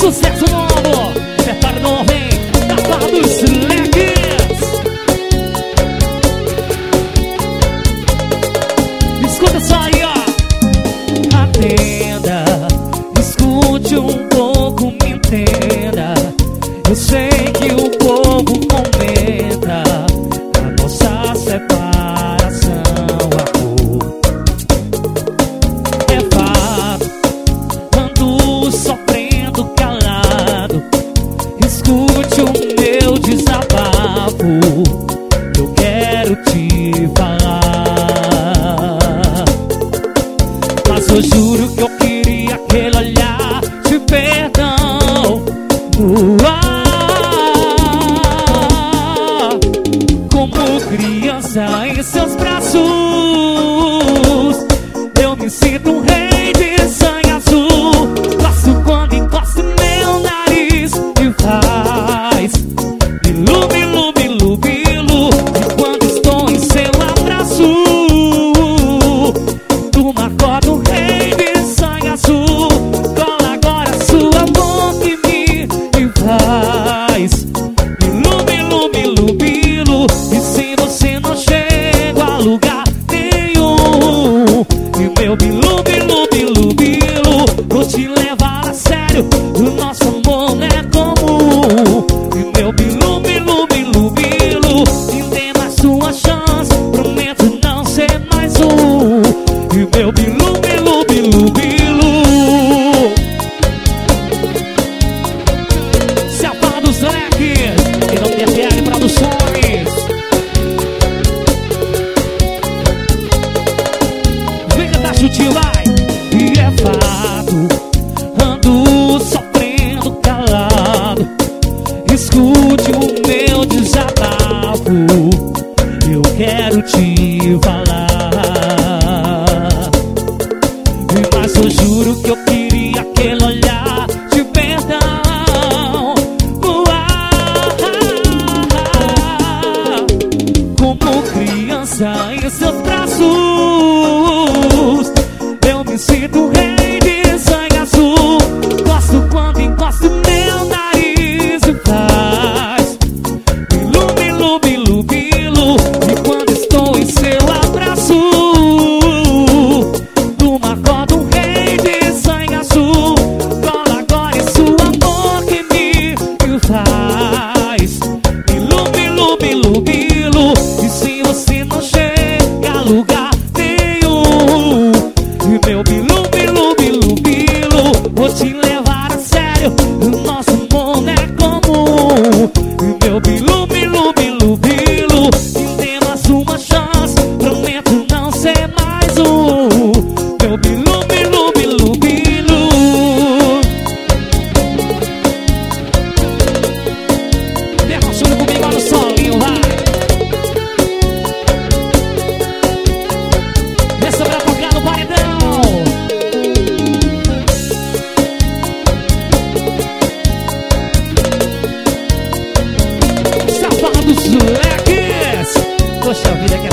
Sucesso novo, repertório novo, hein? Capa dos Leques. Escuta só aí, ó. Atenda, escute um pouco, me entenda. Eu sei que o povo comenta a nossa separação, amor. É fato, ando sofrendo calado. Escute o meu desabafo, eu quero te falar. Mas eu juro que eu queria aquele olhar de perdão no ar. Como criança em seus braços, eu me sinto um rei de sangue azul. Gosto quando encosta meu nariz e faz bilu, bilu, bilu, bilu. E quando estou em seu abraço, turma acorda um rei de sangue azul. Cola agora sua boca em mim e faz bilu, bilu, bilu, bilu. E se você não chega a lugar nenhum, e meu bilu, bilu, bilu, bilu, vou te levar a sério, o nosso amor não é comum. E meu bilu, bilu, bilu, bilu, me dê mais uma chance, prometo não ser mais um. E meu bilu, bilu, bilu, bilu. Se a pá dos leques, e não tem FL Produções. Vem cantar chutinho, vai. E é fato, ando sofrendo calado. Escute o meu desabafo, eu quero te falar. Mas eu juro que eu queria aquele olhar de perdão no ar. Como criança em seus braços, eu me sinto um rei de sangue azul. Gosto quando encosta meu nariz e faz bilu, bilu, bilu, bilu. E quando estou em seu abraço, turma acorda um rei de sangue azul. Cola agora em sua boca em mim e faz bilu, bilu, bilu, bilu. E se você não chega a lugar nenhum, e meu bilu, bilu, bilu, bilu, vou te levar a sério, o nosso amor não é comum. E meu bilu, bilu, bilu, bilu, me dê mais uma chance, prometo não ser mais um. Meu bilu, bilu, bilu, bilu. Emociona comigo, olha o solinho, vai. Essa vai tocar no paredão. Sapados Leques. Poxa vida, que